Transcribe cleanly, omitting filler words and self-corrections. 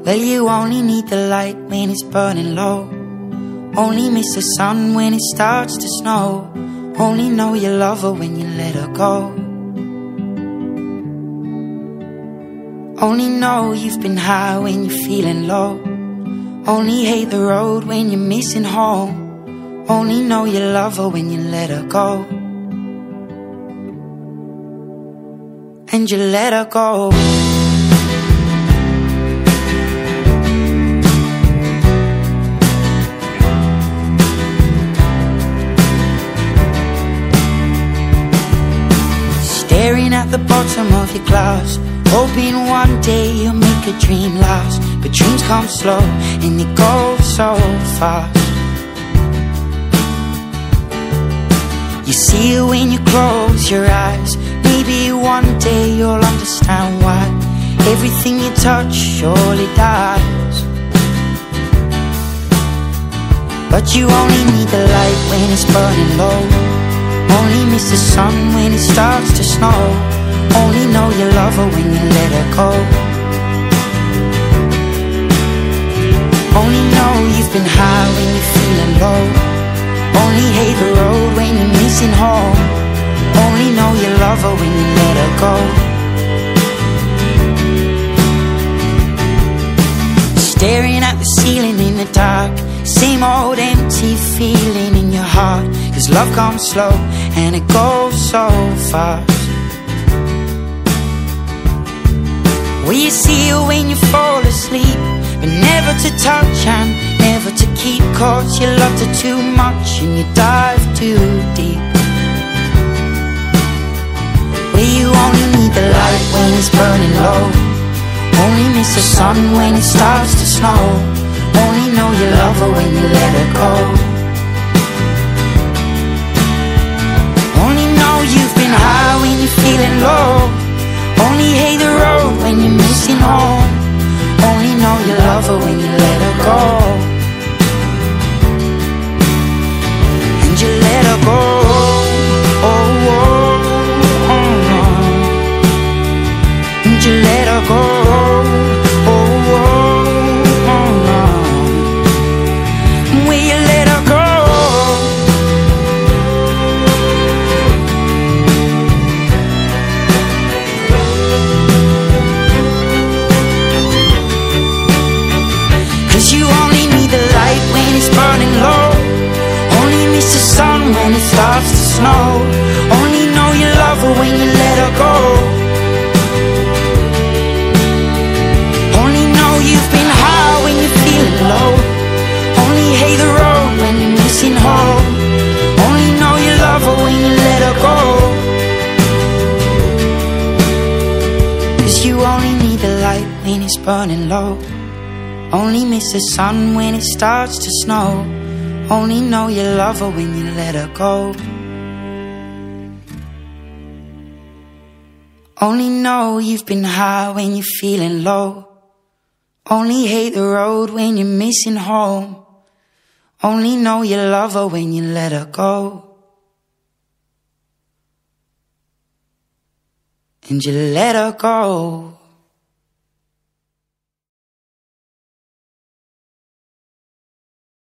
Well, you only need the light when it's burning low. Only miss the sun when it starts to snow. Only know you love her when you let her go. Only know you've been high when you're feeling low. Only hate the road when you're missing home. Only know you love her when you let her go. And you let her go. Staring at the bottom of your glass, hoping one day you'll make a dream last. But dreams come slow and they go so fast. You see it when you close your eyes. Maybe one day you'll understand why everything you touch surely dies. But you only need the light when it's burning low. Only miss the sun when it starts to snow. Only know you love her when you let her go. Only know you've been high when you're feeling low. Only hate the road when you're missing home. Only know you love her when you let her go. Staring at the ceiling in the dark, same old empty feeling in your heart. Cause love comes slow and it goes so fast. Will you see her when you fall asleep, but never to touch and never to keep? Cause you loved her too much and you dive too deep. Well, you only need the light when it's burning low. Only miss the sun when it starts to snow. Only know you love her when you let her go. Only know you've been high when you're feeling low. Only hate the road when you're missing home. Only know you love her when you let her go. And you let her go. Oh, oh, oh, oh. And you let her go. Oh, oh, oh, oh. Will you let her go? You only need the light when it's burning low. Only miss the sun when it starts to snow. Only know you love her when you let her go. Only know you've been high when you're feeling low. Only hate the road when you're missing home. Only know you love her when you let her go. Cause you only need the light when it's burning low. Only miss the sun when it starts to snow. Only know you love her when you let her go. Only know you've been high when you're feeling low. Only hate the road when you're missing home. Only know you love her when you let her go. And you let her go.